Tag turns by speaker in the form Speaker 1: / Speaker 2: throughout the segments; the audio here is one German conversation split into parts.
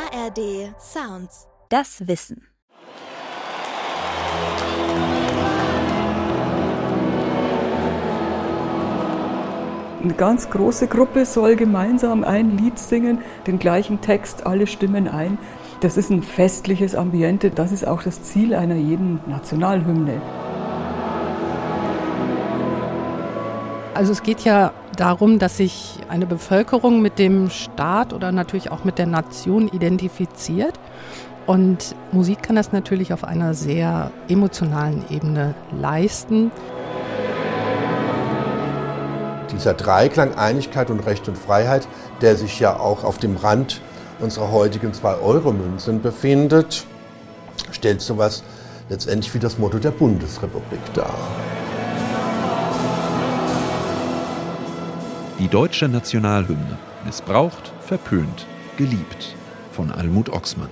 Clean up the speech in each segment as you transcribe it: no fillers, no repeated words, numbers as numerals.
Speaker 1: ARD Sounds.
Speaker 2: Das Wissen.
Speaker 3: Eine ganz große Gruppe soll gemeinsam ein Lied singen, den gleichen Text, alle stimmen ein. Das ist ein festliches Ambiente, das ist auch das Ziel einer jeden Nationalhymne.
Speaker 4: Also es geht ja darum, dass sich eine Bevölkerung mit dem Staat oder natürlich auch mit der Nation identifiziert. Und Musik kann das natürlich auf einer sehr emotionalen Ebene leisten.
Speaker 5: Dieser Dreiklang Einigkeit und Recht und Freiheit, der sich ja auch auf dem Rand unserer heutigen 2-Euro-Münzen befindet, stellt sowas letztendlich wie das Motto der Bundesrepublik dar.
Speaker 6: Die deutsche Nationalhymne. Missbraucht, verpönt, geliebt. Von Almut Oxmann.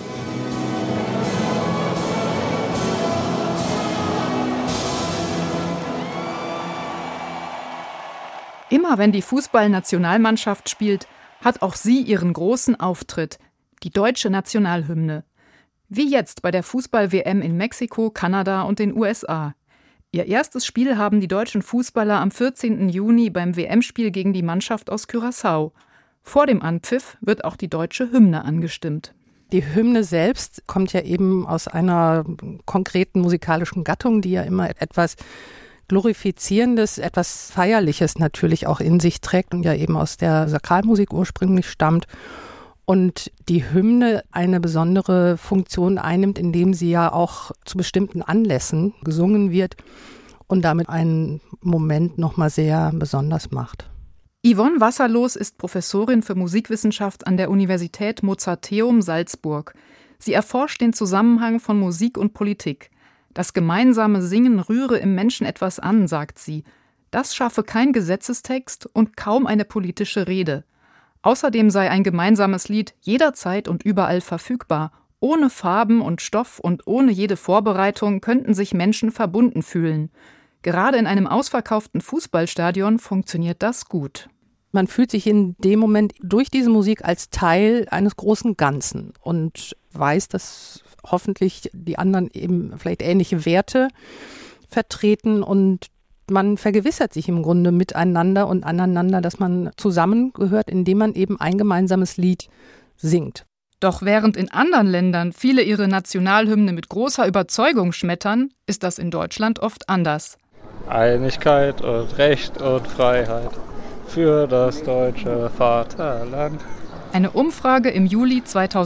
Speaker 7: Immer wenn die Fußballnationalmannschaft spielt, hat auch sie ihren großen Auftritt, die deutsche Nationalhymne. Wie jetzt bei der Fußball-WM in Mexiko, Kanada und den USA. Ihr erstes Spiel haben die deutschen Fußballer am 14. Juni beim WM-Spiel gegen die Mannschaft aus Curaçao. Vor dem Anpfiff wird auch die deutsche Hymne angestimmt.
Speaker 4: Die Hymne selbst kommt ja eben aus einer konkreten musikalischen Gattung, die ja immer etwas Glorifizierendes, etwas Feierliches natürlich auch in sich trägt und ja eben aus der Sakralmusik ursprünglich stammt. Und die Hymne eine besondere Funktion einnimmt, indem sie ja auch zu bestimmten Anlässen gesungen wird und damit einen Moment nochmal sehr besonders macht.
Speaker 7: Yvonne Wasserlos ist Professorin für Musikwissenschaft an der Universität Mozarteum Salzburg. Sie erforscht den Zusammenhang von Musik und Politik. Das gemeinsame Singen rühre im Menschen etwas an, sagt sie. Das schaffe kein Gesetzestext und kaum eine politische Rede. Außerdem sei ein gemeinsames Lied jederzeit und überall verfügbar. Ohne Farben und Stoff und ohne jede Vorbereitung könnten sich Menschen verbunden fühlen. Gerade in einem ausverkauften Fußballstadion funktioniert das gut.
Speaker 4: Man fühlt sich in dem Moment durch diese Musik als Teil eines großen Ganzen und weiß, dass hoffentlich die anderen eben vielleicht ähnliche Werte vertreten und man vergewissert sich im Grunde miteinander und aneinander, dass man zusammengehört, indem man eben ein gemeinsames Lied singt.
Speaker 7: Doch während in anderen Ländern viele ihre Nationalhymne mit großer Überzeugung schmettern, ist das in Deutschland oft anders.
Speaker 8: Einigkeit und Recht und Freiheit für das deutsche Vaterland.
Speaker 7: Eine Umfrage im Juli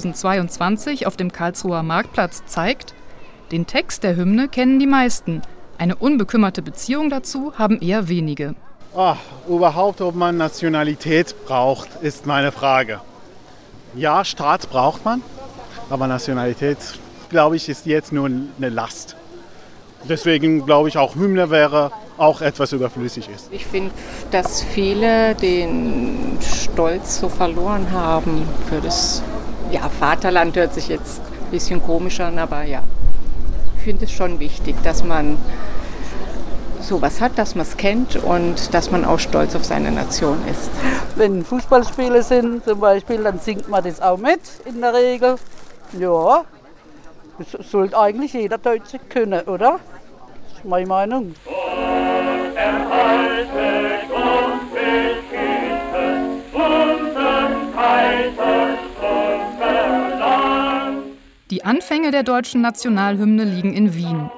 Speaker 7: 2022 auf dem Karlsruher Marktplatz zeigt, den Text der Hymne kennen die meisten. Eine unbekümmerte Beziehung dazu haben eher wenige.
Speaker 9: Überhaupt, ob man Nationalität braucht, ist meine Frage. Ja, Staat braucht man, aber Nationalität, glaube ich, ist jetzt nur eine Last. Deswegen glaube ich, auch Hymne wäre auch etwas überflüssig ist.
Speaker 10: Ich finde, dass viele den Stolz so verloren haben für das Vaterland. Hört sich jetzt ein bisschen komisch an, aber ja. Ich finde es schon wichtig, dass man sowas hat, dass man es kennt und dass man auch stolz auf seine Nation ist.
Speaker 11: Wenn Fußballspiele sind zum Beispiel, dann singt man das auch mit in der Regel. Ja, das sollte eigentlich jeder Deutsche können, oder? Das ist meine Meinung.
Speaker 7: Die Anfänge der deutschen Nationalhymne liegen in Wien.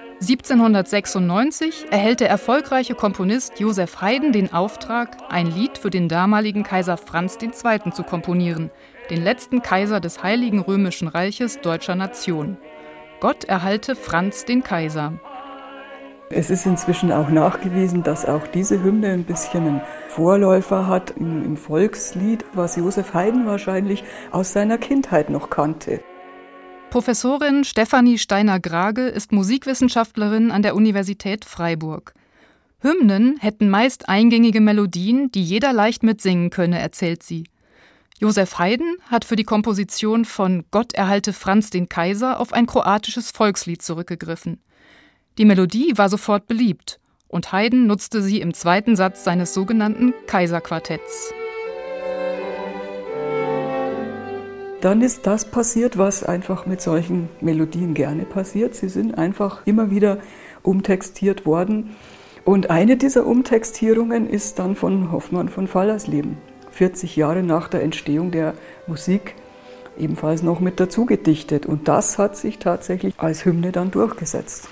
Speaker 7: 1796 erhält der erfolgreiche Komponist Joseph Haydn den Auftrag, ein Lied für den damaligen Kaiser Franz II. Zu komponieren, den letzten Kaiser des Heiligen Römischen Reiches deutscher Nation. Gott erhalte Franz den Kaiser.
Speaker 3: Es ist inzwischen auch nachgewiesen, dass auch diese Hymne ein bisschen einen Vorläufer hat im Volkslied, was Joseph Haydn wahrscheinlich aus seiner Kindheit noch kannte.
Speaker 7: Professorin Stefanie Steiner-Grage ist Musikwissenschaftlerin an der Universität Freiburg. Hymnen hätten meist eingängige Melodien, die jeder leicht mitsingen könne, erzählt sie. Joseph Haydn hat für die Komposition von Gott erhalte Franz den Kaiser auf ein kroatisches Volkslied zurückgegriffen. Die Melodie war sofort beliebt und Haydn nutzte sie im zweiten Satz seines sogenannten Kaiserquartetts.
Speaker 3: dann ist das passiert, was einfach mit solchen Melodien gerne passiert. Sie sind einfach immer wieder umtextiert worden. Und eine dieser Umtextierungen ist dann von Hoffmann von Fallersleben, 40 Jahre nach der Entstehung der Musik, ebenfalls noch mit dazu gedichtet. Und das hat sich tatsächlich als Hymne dann durchgesetzt.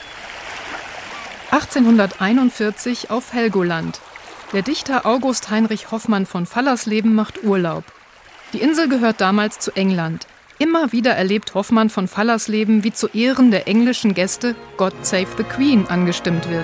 Speaker 7: 1841 auf Helgoland. Der Dichter August Heinrich Hoffmann von Fallersleben macht Urlaub. Die Insel gehört damals zu England. Immer wieder erlebt Hoffmann von Fallersleben, wie zu Ehren der englischen Gäste God Save the Queen angestimmt wird.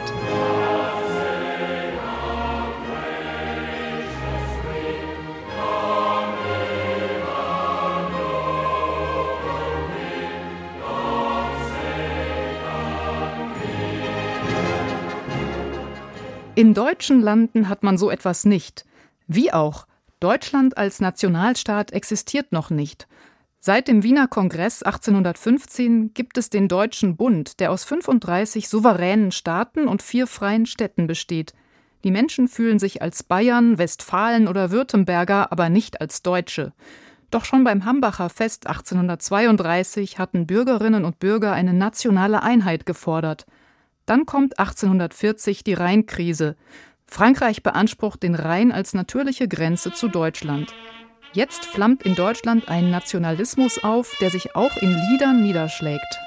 Speaker 7: In deutschen Landen hat man so etwas nicht. Wie auch? Deutschland als Nationalstaat existiert noch nicht. Seit dem Wiener Kongress 1815 gibt es den Deutschen Bund, der aus 35 souveränen Staaten und 4 freien Städten besteht. Die Menschen fühlen sich als Bayern, Westfalen oder Württemberger, aber nicht als Deutsche. Doch schon beim Hambacher Fest 1832 hatten Bürgerinnen und Bürger eine nationale Einheit gefordert. Dann kommt 1840 die Rheinkrise. Frankreich beansprucht den Rhein als natürliche Grenze zu Deutschland. Jetzt flammt in Deutschland ein Nationalismus auf, der sich auch in Liedern niederschlägt.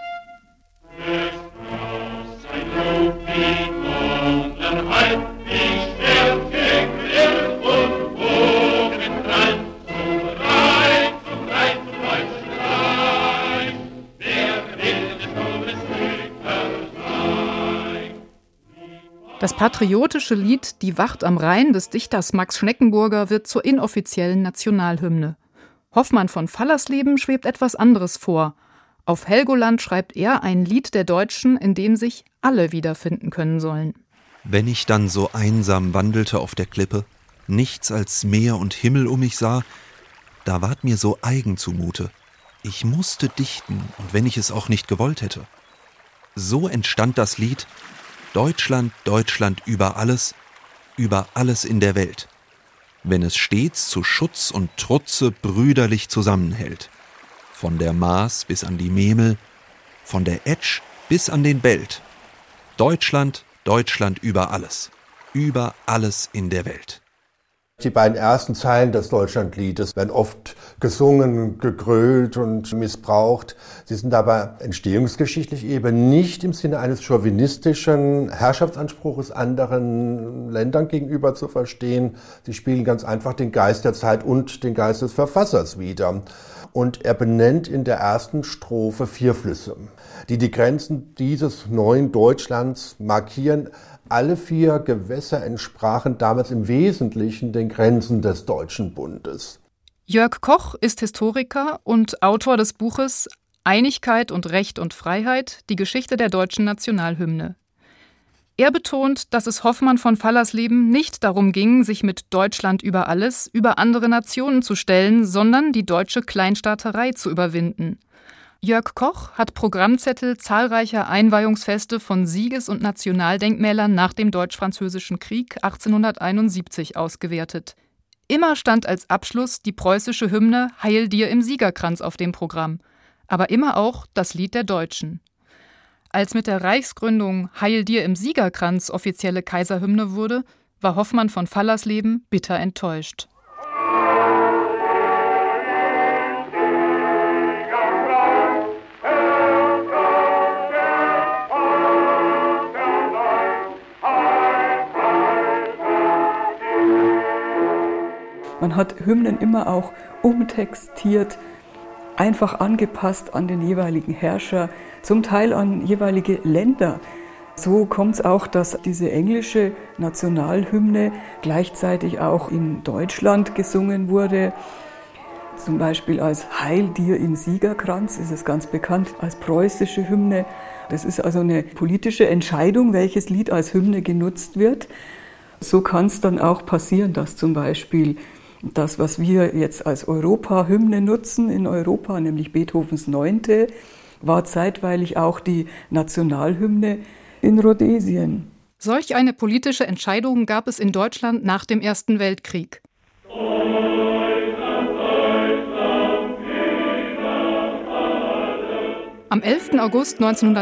Speaker 7: Das patriotische Lied »Die Wacht am Rhein« des Dichters Max Schneckenburger wird zur inoffiziellen Nationalhymne. Hoffmann von Fallersleben schwebt etwas anderes vor. Auf Helgoland schreibt er ein Lied der Deutschen, in dem sich alle wiederfinden können sollen.
Speaker 6: Wenn ich dann so einsam wandelte auf der Klippe, nichts als Meer und Himmel um mich sah, da ward mir so eigen zumute. Ich musste dichten, und wenn ich es auch nicht gewollt hätte. So entstand das Lied Deutschland, Deutschland über alles in der Welt, wenn es stets zu Schutz und Trutze brüderlich zusammenhält. Von der Maas bis an die Memel, von der Etsch bis an den Belt. Deutschland, Deutschland über alles in der Welt.
Speaker 5: Die beiden ersten Zeilen des Deutschlandliedes werden oft gesungen, gegrölt und missbraucht. Sie sind aber entstehungsgeschichtlich eben nicht im Sinne eines chauvinistischen Herrschaftsanspruches anderen Ländern gegenüber zu verstehen. Sie spielen ganz einfach den Geist der Zeit und den Geist des Verfassers wider. Und er benennt in der ersten Strophe 4 Flüsse, die die Grenzen dieses neuen Deutschlands markieren. Alle 4 Gewässer entsprachen damals im Wesentlichen den Grenzen des Deutschen Bundes.
Speaker 7: Jörg Koch ist Historiker und Autor des Buches »Einigkeit und Recht und Freiheit. Die Geschichte der deutschen Nationalhymne«. Er betont, dass es Hoffmann von Fallersleben nicht darum ging, sich mit Deutschland über alles über andere Nationen zu stellen, sondern die deutsche Kleinstaaterei zu überwinden. Jörg Koch hat Programmzettel zahlreicher Einweihungsfeste von Sieges- und Nationaldenkmälern nach dem Deutsch-Französischen Krieg 1871 ausgewertet. Immer stand als Abschluss die preußische Hymne »Heil dir im Siegerkranz« auf dem Programm, aber immer auch das Lied der Deutschen. Als mit der Reichsgründung »Heil dir im Siegerkranz« offizielle Kaiserhymne wurde, war Hoffmann von Fallersleben bitter enttäuscht.
Speaker 3: Man hat Hymnen immer auch umtextiert, einfach angepasst an den jeweiligen Herrscher, zum Teil an jeweilige Länder. So kommt es auch, dass diese englische Nationalhymne gleichzeitig auch in Deutschland gesungen wurde. Zum Beispiel als »Heil dir im Siegerkranz« ist es ganz bekannt als preußische Hymne. Das ist also eine politische Entscheidung, welches Lied als Hymne genutzt wird. So kann es dann auch passieren, dass zum Beispiel das, was wir jetzt als Europa-Hymne nutzen in Europa, nämlich Beethovens 9., war zeitweilig auch die Nationalhymne in Rhodesien.
Speaker 7: Solch eine politische Entscheidung gab es in Deutschland nach dem Ersten Weltkrieg. Deutschland, Deutschland, Am 11. August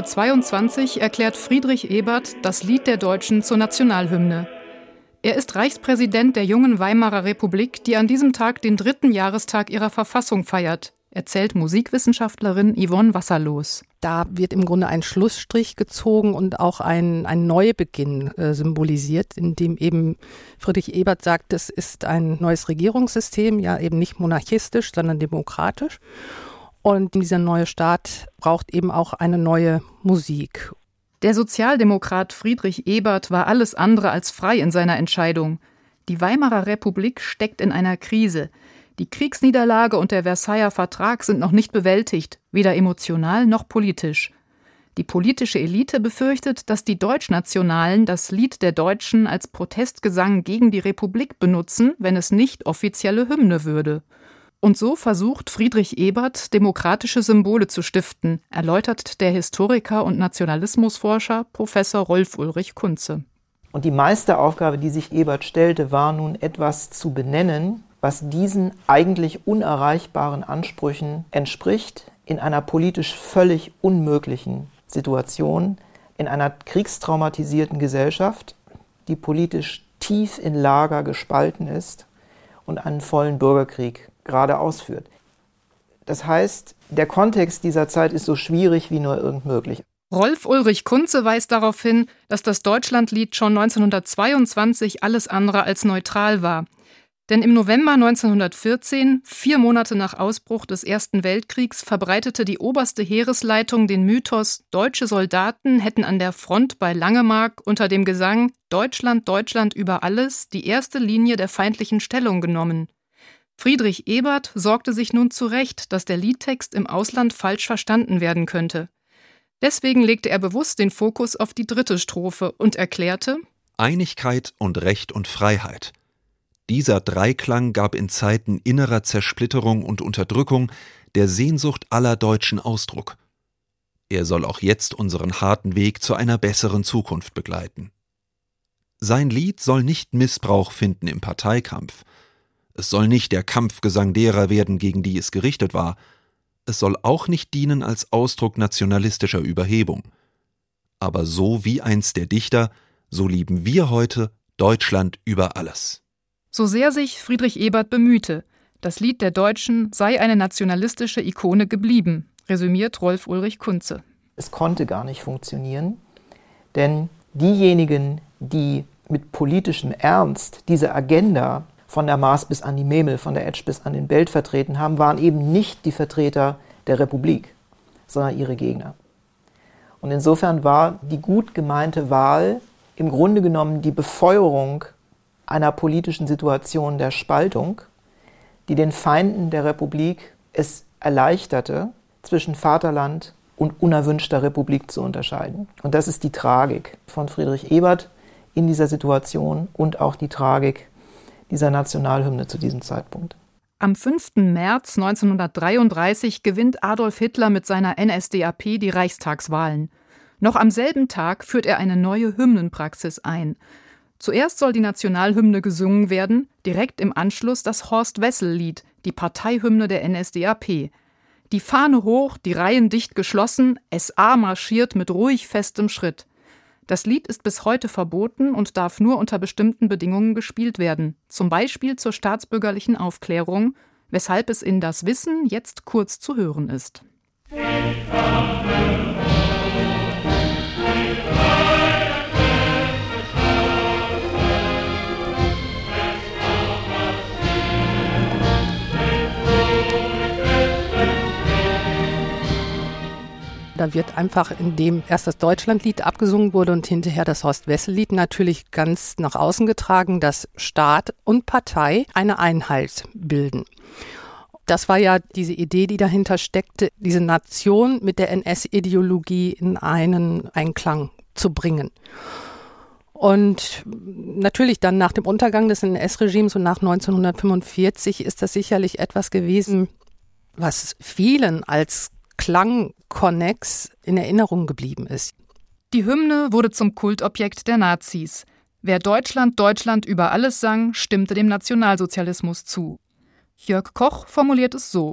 Speaker 7: 1922 erklärt Friedrich Ebert das Lied der Deutschen zur Nationalhymne. Er ist Reichspräsident der jungen Weimarer Republik, die an diesem Tag den 3. Jahrestag ihrer Verfassung feiert, erzählt Musikwissenschaftlerin Yvonne Wasserlos.
Speaker 4: Da wird im Grunde ein Schlussstrich gezogen und auch ein Neubeginn symbolisiert, in dem eben Friedrich Ebert sagt, es ist ein neues Regierungssystem, ja eben nicht monarchistisch, sondern demokratisch. Und dieser neue Staat braucht eben auch eine neue Musik.
Speaker 7: Der Sozialdemokrat Friedrich Ebert war alles andere als frei in seiner Entscheidung. Die Weimarer Republik steckt in einer Krise. Die Kriegsniederlage und der Versailler Vertrag sind noch nicht bewältigt, weder emotional noch politisch. Die politische Elite befürchtet, dass die Deutschnationalen das Lied der Deutschen als Protestgesang gegen die Republik benutzen, wenn es nicht offizielle Hymne würde. Und so versucht Friedrich Ebert, demokratische Symbole zu stiften, erläutert der Historiker und Nationalismusforscher Professor Rolf-Ulrich Kunze.
Speaker 1: Und die Meisteraufgabe, die sich Ebert stellte, war nun etwas zu benennen, was diesen eigentlich unerreichbaren Ansprüchen entspricht, in einer politisch völlig unmöglichen Situation, in einer kriegstraumatisierten Gesellschaft, die politisch tief in Lager gespalten ist und einen vollen Bürgerkrieg gerade ausführt. Das heißt, der Kontext dieser Zeit ist so schwierig wie nur irgend möglich.
Speaker 7: Rolf-Ulrich Kunze weist darauf hin, dass das Deutschlandlied schon 1922 alles andere als neutral war. Denn im November 1914, 4 Monate nach Ausbruch des Ersten Weltkriegs, verbreitete die oberste Heeresleitung den Mythos, deutsche Soldaten hätten an der Front bei Langemark unter dem Gesang »Deutschland, Deutschland über alles« die erste Linie der feindlichen Stellung genommen. Friedrich Ebert sorgte sich nun zurecht, dass der Liedtext im Ausland falsch verstanden werden könnte. Deswegen legte er bewusst den Fokus auf die 3. Strophe und erklärte:
Speaker 6: Einigkeit und Recht und Freiheit. Dieser Dreiklang gab in Zeiten innerer Zersplitterung und Unterdrückung der Sehnsucht aller Deutschen Ausdruck. Er soll auch jetzt unseren harten Weg zu einer besseren Zukunft begleiten. Sein Lied soll nicht Missbrauch finden im Parteikampf. Es soll nicht der Kampfgesang derer werden, gegen die es gerichtet war. Es soll auch nicht dienen als Ausdruck nationalistischer Überhebung. Aber so wie einst der Dichter, so lieben wir heute Deutschland über alles.
Speaker 7: So sehr sich Friedrich Ebert bemühte, das Lied der Deutschen sei eine nationalistische Ikone geblieben, resümiert Rolf-Ulrich Kunze.
Speaker 1: Es konnte gar nicht funktionieren, denn diejenigen, die mit politischem Ernst diese Agenda von der Maas bis an die Memel, von der Etsch bis an den Belt vertreten haben, waren eben nicht die Vertreter der Republik, sondern ihre Gegner. Und insofern war die gut gemeinte Wahl im Grunde genommen die Befeuerung einer politischen Situation der Spaltung, die den Feinden der Republik es erleichterte, zwischen Vaterland und unerwünschter Republik zu unterscheiden. Und das ist die Tragik von Friedrich Ebert in dieser Situation und auch die Tragik dieser Nationalhymne zu diesem Zeitpunkt.
Speaker 7: Am 5. März 1933 gewinnt Adolf Hitler mit seiner NSDAP die Reichstagswahlen. Noch am selben Tag führt er eine neue Hymnenpraxis ein. Zuerst soll die Nationalhymne gesungen werden, direkt im Anschluss das Horst-Wessel-Lied, die Parteihymne der NSDAP. Die Fahne hoch, die Reihen dicht geschlossen, SA marschiert mit ruhig festem Schritt. Das Lied ist bis heute verboten und darf nur unter bestimmten Bedingungen gespielt werden, zum Beispiel zur staatsbürgerlichen Aufklärung, weshalb es in Das Wissen jetzt kurz zu hören ist.
Speaker 4: Da wird einfach, indem erst das Deutschlandlied abgesungen wurde und hinterher das Horst-Wessel-Lied, natürlich ganz nach außen getragen, dass Staat und Partei eine Einheit bilden. Das war ja diese Idee, die dahinter steckte, diese Nation mit der NS-Ideologie in einen Einklang zu bringen. Und natürlich dann nach dem Untergang des NS-Regimes und nach 1945 ist das sicherlich etwas gewesen, was vielen als Klangkonnex in Erinnerung geblieben ist.
Speaker 7: Die Hymne wurde zum Kultobjekt der Nazis. Wer Deutschland, Deutschland über alles sang, stimmte dem Nationalsozialismus zu. Jörg Koch formuliert es so: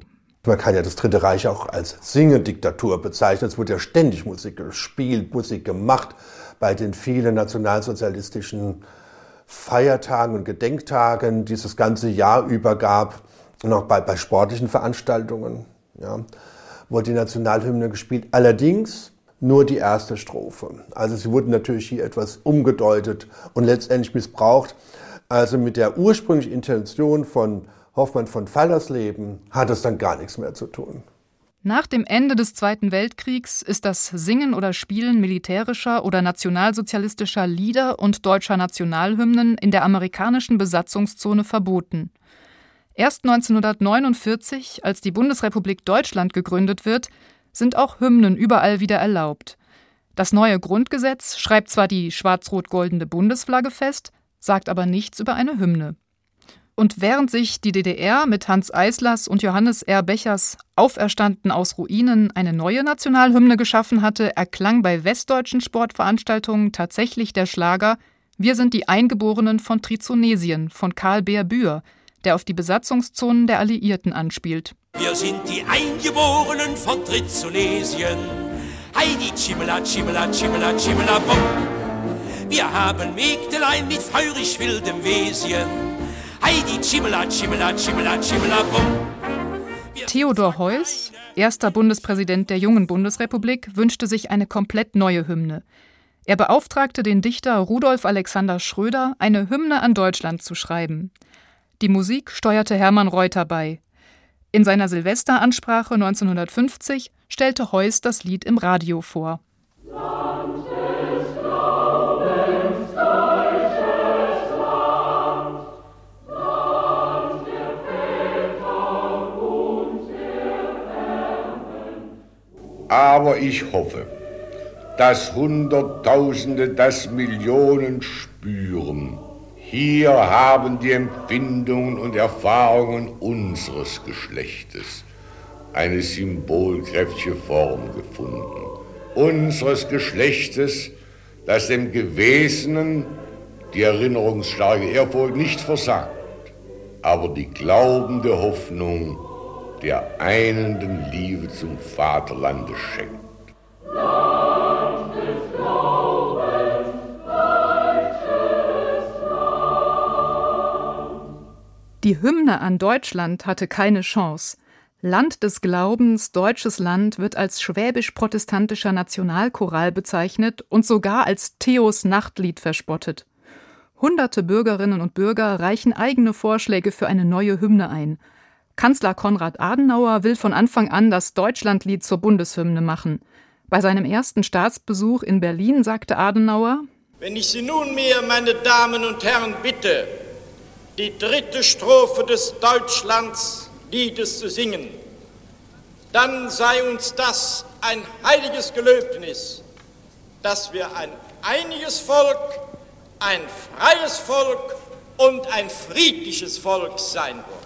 Speaker 5: Man kann ja das Dritte Reich auch als Singediktatur bezeichnen. Es wurde ja ständig Musik gespielt, Musik gemacht bei den vielen nationalsozialistischen Feiertagen und Gedenktagen, die es das ganze Jahr über gab. Und auch bei sportlichen Veranstaltungen, ja, wurde die Nationalhymne gespielt. Allerdings nur die erste Strophe. Also sie wurde natürlich hier etwas umgedeutet und letztendlich missbraucht. Also mit der ursprünglichen Intention von Hoffmann von Fallersleben hat es dann gar nichts mehr zu tun.
Speaker 7: Nach dem Ende des Zweiten Weltkriegs ist das Singen oder Spielen militärischer oder nationalsozialistischer Lieder und deutscher Nationalhymnen in der amerikanischen Besatzungszone verboten. Erst 1949, als die Bundesrepublik Deutschland gegründet wird, sind auch Hymnen überall wieder erlaubt. Das neue Grundgesetz schreibt zwar die schwarz-rot-goldene Bundesflagge fest, sagt aber nichts über eine Hymne. Und während sich die DDR mit Hanns Eislers und Johannes R. Bechers auferstanden aus Ruinen eine neue Nationalhymne geschaffen hatte, erklang bei westdeutschen Sportveranstaltungen tatsächlich der Schlager »Wir sind die Eingeborenen von Trizonesien« von Karl Beer Bühr, der auf die Besatzungszonen der Alliierten anspielt.
Speaker 2: Wir sind die Eingeborenen von Trizonesien. Heidi, Chimela, Chimela, Chimela, Chimela, bum. Wir haben Mägdelein mit feurig wildem Wesen. Heidi, Chimela, Chimela, Chimela, Chimela, bum.
Speaker 7: Theodor Heuss, erster Bundespräsident der jungen Bundesrepublik, wünschte sich eine komplett neue Hymne. Er beauftragte den Dichter Rudolf Alexander Schröder, eine Hymne an Deutschland zu schreiben. Die Musik steuerte Hermann Reuter bei. In seiner Silvesteransprache 1950 stellte Heuss das Lied im Radio vor.
Speaker 12: Land des Glaubens, deutsches Land, Land der Väter und der Erben.
Speaker 13: Aber ich hoffe, dass Hunderttausende, dass Millionen spüren. Hier haben die Empfindungen und Erfahrungen unseres Geschlechtes eine symbolkräftige Form gefunden. Unseres Geschlechtes, das dem Gewesenen die erinnerungsstarke Ehrfurcht nicht versagt, aber die glaubende Hoffnung der einenden Liebe zum Vaterlande schenkt.
Speaker 12: Land des Glaubens, deutsches Land.
Speaker 7: Die Hymne an Deutschland hatte keine Chance. Land des Glaubens, deutsches Land wird als schwäbisch-protestantischer Nationalchoral bezeichnet und sogar als Theos Nachtlied verspottet. Hunderte Bürgerinnen und Bürger reichen eigene Vorschläge für eine neue Hymne ein. Kanzler Konrad Adenauer will von Anfang an das Deutschlandlied zur Bundeshymne machen. Bei seinem ersten Staatsbesuch in Berlin sagte Adenauer:
Speaker 14: Wenn ich Sie nunmehr, meine Damen und Herren, bitte, die dritte Strophe des Deutschlandsliedes zu singen, dann sei uns das ein heiliges Gelöbnis, dass wir ein einiges Volk, ein freies Volk und ein friedliches Volk sein wollen.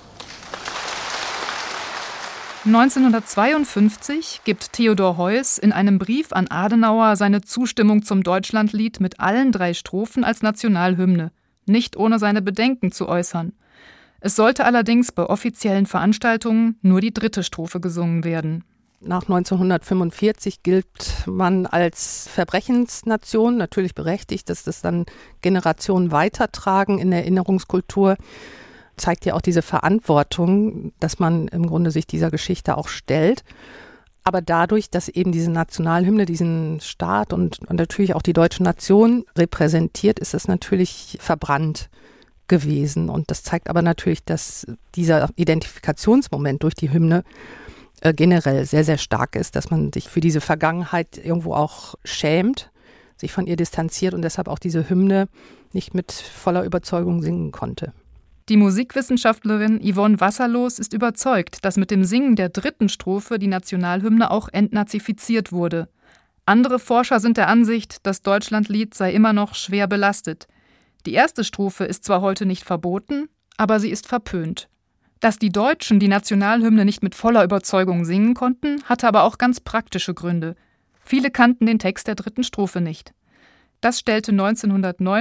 Speaker 7: 1952 gibt Theodor Heuss in einem Brief an Adenauer seine Zustimmung zum Deutschlandlied mit allen 3 Strophen als Nationalhymne, nicht ohne seine Bedenken zu äußern. Es sollte allerdings bei offiziellen Veranstaltungen nur die 3. Strophe gesungen werden.
Speaker 4: Nach 1945 gilt man als Verbrechensnation, natürlich berechtigt, dass das dann Generationen weitertragen in der Erinnerungskultur. Zeigt ja auch diese Verantwortung, dass man im Grunde sich dieser Geschichte auch stellt. Aber dadurch, dass eben diese Nationalhymne diesen Staat und natürlich auch die deutsche Nation repräsentiert, ist es natürlich verbrannt gewesen. Und das zeigt aber natürlich, dass dieser Identifikationsmoment durch die Hymne generell sehr, sehr stark ist, dass man sich für diese Vergangenheit irgendwo auch schämt, sich von ihr distanziert und deshalb auch diese Hymne nicht mit voller Überzeugung singen konnte.
Speaker 7: Die Musikwissenschaftlerin Yvonne Wasserlos ist überzeugt, dass mit dem Singen der 3. Strophe die Nationalhymne auch entnazifiziert wurde. Andere Forscher sind der Ansicht, das Deutschlandlied sei immer noch schwer belastet. Die 1. Strophe ist zwar heute nicht verboten, aber sie ist verpönt. Dass die Deutschen die Nationalhymne nicht mit voller Überzeugung singen konnten, hatte aber auch ganz praktische Gründe. Viele kannten den Text der 3. Strophe nicht. Das stellte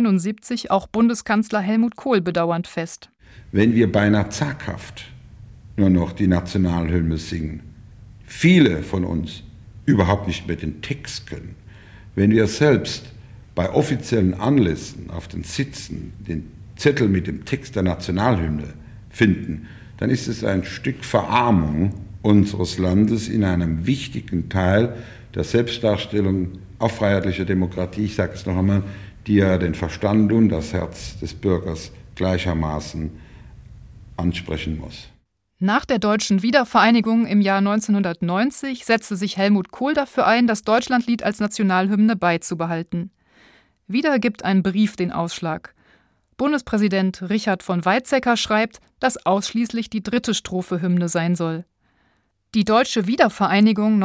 Speaker 7: 1979 auch Bundeskanzler Helmut Kohl bedauernd fest.
Speaker 15: Wenn wir beinahe zaghaft nur noch die Nationalhymne singen. Viele von uns überhaupt nicht mehr den Text können. Wenn wir selbst bei offiziellen Anlässen auf den Sitzen den Zettel mit dem Text der Nationalhymne finden, dann ist es ein Stück Verarmung unseres Landes in einem wichtigen Teil der Selbstdarstellung auf freiheitlicher Demokratie, ich sage es noch einmal, die ja den Verstand und das Herz des Bürgers gleichermaßen ansprechen muss.
Speaker 7: Nach der deutschen Wiedervereinigung im Jahr 1990 setzte sich Helmut Kohl dafür ein, das Deutschlandlied als Nationalhymne beizubehalten. Wieder gibt ein Brief den Ausschlag. Bundespräsident Richard von Weizsäcker schreibt, dass ausschließlich die 3. Strophe Hymne sein soll. Die deutsche Wiedervereinigung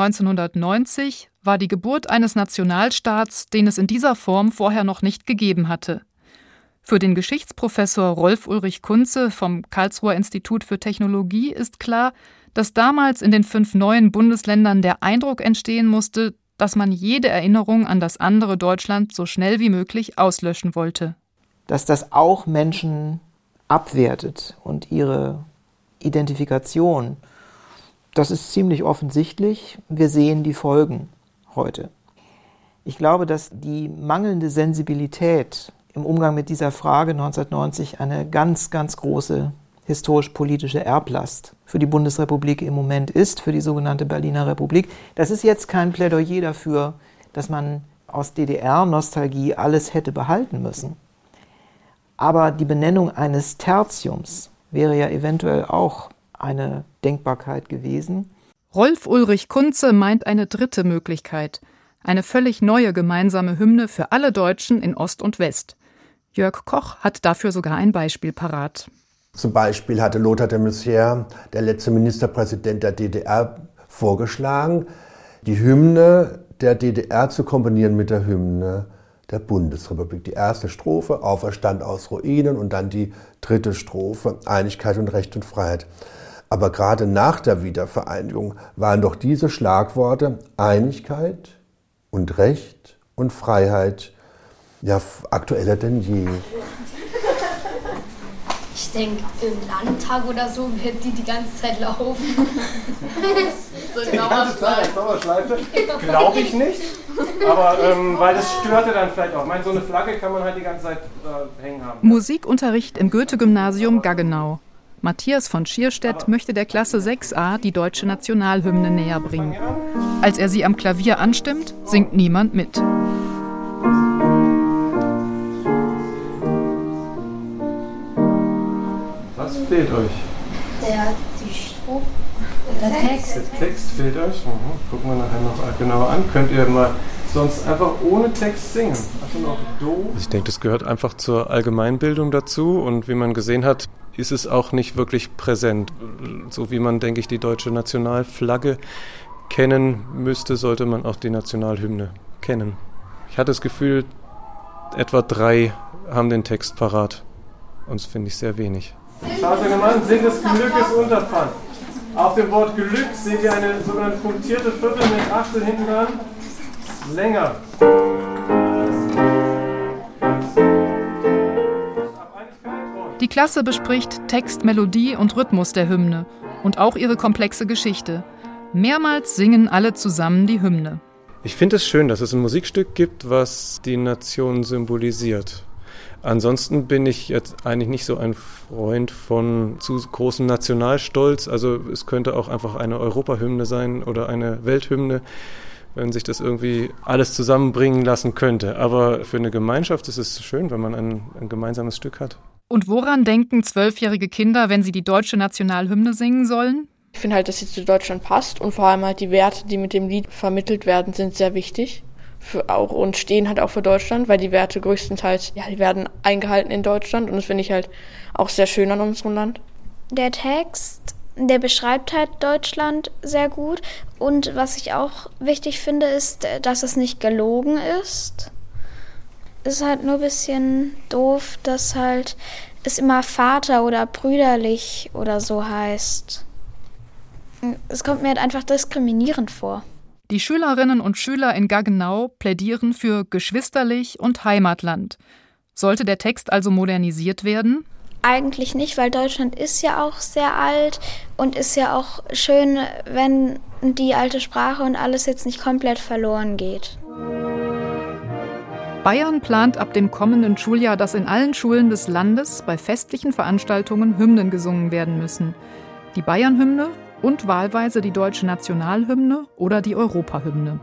Speaker 7: 1990 war die Geburt eines Nationalstaats, den es in dieser Form vorher noch nicht gegeben hatte. Für den Geschichtsprofessor Rolf-Ulrich Kunze vom Karlsruher Institut für Technologie ist klar, dass damals in den 5 neuen Bundesländern der Eindruck entstehen musste, dass man jede Erinnerung an das andere Deutschland so schnell wie möglich auslöschen wollte.
Speaker 1: Dass das auch Menschen abwertet und ihre Identifikation, das ist ziemlich offensichtlich. Wir sehen die Folgen heute. Ich glaube, dass die mangelnde Sensibilität im Umgang mit dieser Frage 1990 eine ganz, ganz große historisch-politische Erblast für die Bundesrepublik im Moment ist, für die sogenannte Berliner Republik. Das ist jetzt kein Plädoyer dafür, dass man aus DDR-Nostalgie alles hätte behalten müssen. Aber die Benennung eines Tertiums wäre ja eventuell auch eine Denkbarkeit gewesen.
Speaker 7: Rolf-Ulrich Kunze meint eine 3. Möglichkeit, eine völlig neue gemeinsame Hymne für alle Deutschen in Ost und West. Jörg Koch hat dafür sogar ein Beispiel parat.
Speaker 5: Zum Beispiel hatte Lothar de Maizière, der letzte Ministerpräsident der DDR, vorgeschlagen, die Hymne der DDR zu kombinieren mit der Hymne der Bundesrepublik. Die 1. Strophe, Auferstand aus Ruinen, und dann die 3. Strophe, Einigkeit und Recht und Freiheit. Aber gerade nach der Wiedervereinigung waren doch diese Schlagworte Einigkeit und Recht und Freiheit ja aktueller denn je.
Speaker 16: Ich denke, im Landtag oder so wird die ganze Zeit laufen. So
Speaker 17: die ganze Zeit als Dauerschleife? Glaube ich nicht. Aber weil das störte dann vielleicht auch. Ich meine, so eine Flagge kann man halt die ganze Zeit hängen haben.
Speaker 7: Musikunterricht im Goethe-Gymnasium Gaggenau. Matthias von Schierstedt möchte der Klasse 6a die deutsche Nationalhymne näher bringen. Als er sie am Klavier anstimmt, singt niemand mit.
Speaker 17: Was fehlt euch?
Speaker 16: Die Strophe. Der Text.
Speaker 17: Der Text fehlt euch? Gucken wir nachher noch genauer an. Könnt ihr mal sonst einfach ohne Text singen? Also noch Do.
Speaker 8: Ich denke, das gehört einfach zur Allgemeinbildung dazu. Und wie man gesehen hat, ist es auch nicht wirklich präsent. So wie man, denke ich, die deutsche Nationalflagge kennen müsste, sollte man auch die Nationalhymne kennen. Ich hatte das Gefühl, etwa 3 haben den Text parat. Und das finde ich sehr wenig.
Speaker 17: Schaut euch mal an, Sinn des Glückes Unterpfand. Auf dem Wort Glück seht ihr eine sogenannte punktierte Viertel mit Achtel hinten dran. Länger.
Speaker 7: Die Klasse bespricht Text, Melodie und Rhythmus der Hymne und auch ihre komplexe Geschichte. Mehrmals singen alle zusammen die Hymne.
Speaker 8: Ich finde es schön, dass es ein Musikstück gibt, was die Nation symbolisiert. Ansonsten bin ich jetzt eigentlich nicht so ein Freund von zu großem Nationalstolz. Also es könnte auch einfach eine Europahymne sein oder eine Welthymne, wenn sich das irgendwie alles zusammenbringen lassen könnte. Aber für eine Gemeinschaft ist es schön, wenn man ein gemeinsames Stück hat.
Speaker 7: Und woran denken 12-jährige Kinder, wenn sie die deutsche Nationalhymne singen sollen?
Speaker 18: Ich finde halt, dass sie zu Deutschland passt und vor allem halt die Werte, die mit dem Lied vermittelt werden, sind sehr wichtig. Und stehen halt auch für Deutschland, weil die Werte größtenteils, die werden eingehalten in Deutschland und das finde ich halt auch sehr schön an unserem Land.
Speaker 19: Der Text, der beschreibt halt Deutschland sehr gut und was ich auch wichtig finde, ist, dass es nicht gelogen ist. Es ist halt nur ein bisschen doof, dass halt es immer Vater oder brüderlich oder so heißt. Es kommt mir halt einfach diskriminierend vor.
Speaker 7: Die Schülerinnen und Schüler in Gaggenau plädieren für geschwisterlich und Heimatland. Sollte der Text also modernisiert werden?
Speaker 19: Eigentlich nicht, weil Deutschland ist ja auch sehr alt und ist ja auch schön, wenn die alte Sprache und alles jetzt nicht komplett verloren geht.
Speaker 7: Bayern plant ab dem kommenden Schuljahr, dass in allen Schulen des Landes bei festlichen Veranstaltungen Hymnen gesungen werden müssen. Die Bayern-Hymne und wahlweise die deutsche Nationalhymne oder die Europahymne.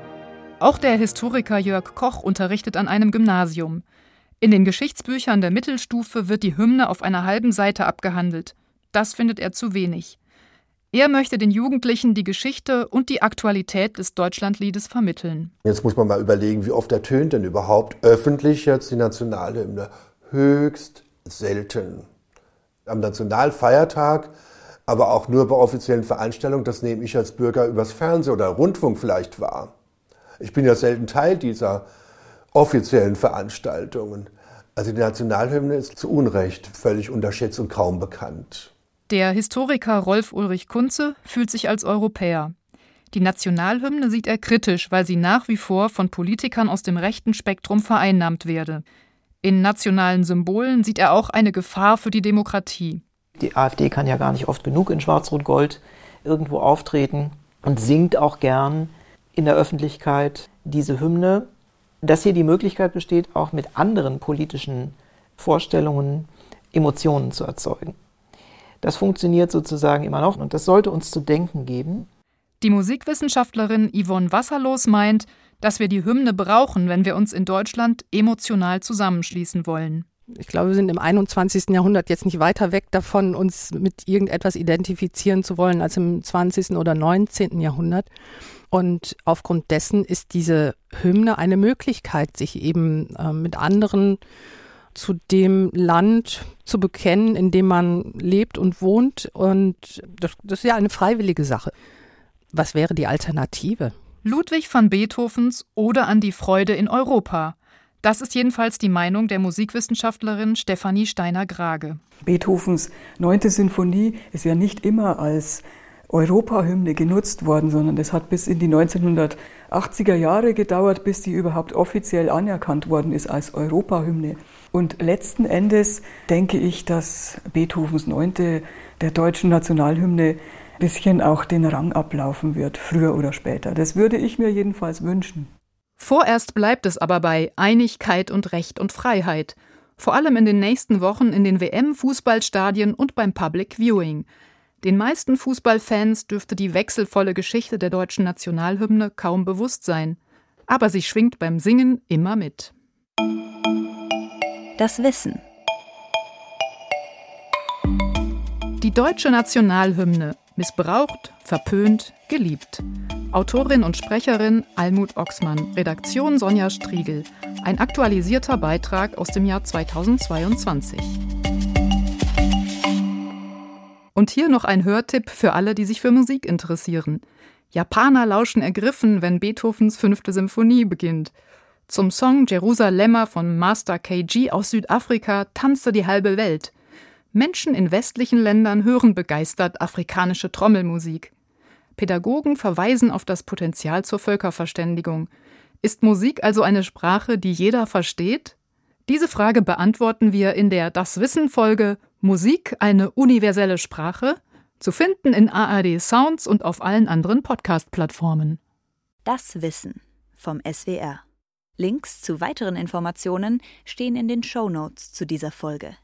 Speaker 7: Auch der Historiker Jörg Koch unterrichtet an einem Gymnasium. In den Geschichtsbüchern der Mittelstufe wird die Hymne auf einer halben Seite abgehandelt. Das findet er zu wenig. Er möchte den Jugendlichen die Geschichte und die Aktualität des Deutschlandliedes vermitteln.
Speaker 5: Jetzt muss man mal überlegen, wie oft ertönt denn überhaupt öffentlich jetzt die Nationalhymne? Höchst selten. Am Nationalfeiertag, aber auch nur bei offiziellen Veranstaltungen, das nehme ich als Bürger übers Fernsehen oder Rundfunk vielleicht wahr. Ich bin ja selten Teil dieser offiziellen Veranstaltungen. Also die Nationalhymne ist zu Unrecht völlig unterschätzt und kaum bekannt.
Speaker 7: Der Historiker Rolf-Ulrich Kunze fühlt sich als Europäer. Die Nationalhymne sieht er kritisch, weil sie nach wie vor von Politikern aus dem rechten Spektrum vereinnahmt werde. In nationalen Symbolen sieht er auch eine Gefahr für die Demokratie.
Speaker 1: Die AfD kann ja gar nicht oft genug in Schwarz-Rot-Gold irgendwo auftreten und singt auch gern in der Öffentlichkeit diese Hymne. Dass hier die Möglichkeit besteht, auch mit anderen politischen Vorstellungen Emotionen zu erzeugen. Das funktioniert sozusagen immer noch und das sollte uns zu denken geben.
Speaker 7: Die Musikwissenschaftlerin Yvonne Wasserlos meint, dass wir die Hymne brauchen, wenn wir uns in Deutschland emotional zusammenschließen wollen.
Speaker 4: Ich glaube, wir sind im 21. Jahrhundert jetzt nicht weiter weg davon, uns mit irgendetwas identifizieren zu wollen, als im 20. oder 19. Jahrhundert. Und aufgrund dessen ist diese Hymne eine Möglichkeit, sich eben mit anderen zu dem Land zu bekennen, in dem man lebt und wohnt. Und das ist ja eine freiwillige Sache. Was wäre die Alternative?
Speaker 7: Ludwig van Beethovens Ode an die Freude in Europa. Das ist jedenfalls die Meinung der Musikwissenschaftlerin Stefanie Steiner-Grage.
Speaker 3: Beethovens 9. Sinfonie ist ja nicht immer als Europahymne genutzt worden, sondern das hat bis in die 1980er Jahre gedauert, bis die überhaupt offiziell anerkannt worden ist als Europahymne. Und letzten Endes denke ich, dass Beethovens 9. der deutschen Nationalhymne ein bisschen auch den Rang ablaufen wird, früher oder später. Das würde ich mir jedenfalls wünschen.
Speaker 7: Vorerst bleibt es aber bei Einigkeit und Recht und Freiheit. Vor allem in den nächsten Wochen in den WM-Fußballstadien und beim Public Viewing. Den meisten Fußballfans dürfte die wechselvolle Geschichte der deutschen Nationalhymne kaum bewusst sein. Aber sie schwingt beim Singen immer mit.
Speaker 20: Das Wissen.
Speaker 7: Die deutsche Nationalhymne. Missbraucht, verpönt, geliebt. Autorin und Sprecherin Almut Oxmann. Redaktion Sonja Striegel. Ein aktualisierter Beitrag aus dem Jahr 2022. Und hier noch ein Hörtipp für alle, die sich für Musik interessieren. Japaner lauschen ergriffen, wenn Beethovens 5. Symphonie beginnt. Zum Song Jerusalemmer von Master KG aus Südafrika tanzte die halbe Welt. Menschen in westlichen Ländern hören begeistert afrikanische Trommelmusik. Pädagogen verweisen auf das Potenzial zur Völkerverständigung. Ist Musik also eine Sprache, die jeder versteht? Diese Frage beantworten wir in der Das Wissen-Folge Musik, eine universelle Sprache, zu finden in ARD Sounds und auf allen anderen Podcast-Plattformen.
Speaker 20: Das Wissen vom SWR. Links zu weiteren Informationen stehen in den Shownotes zu dieser Folge.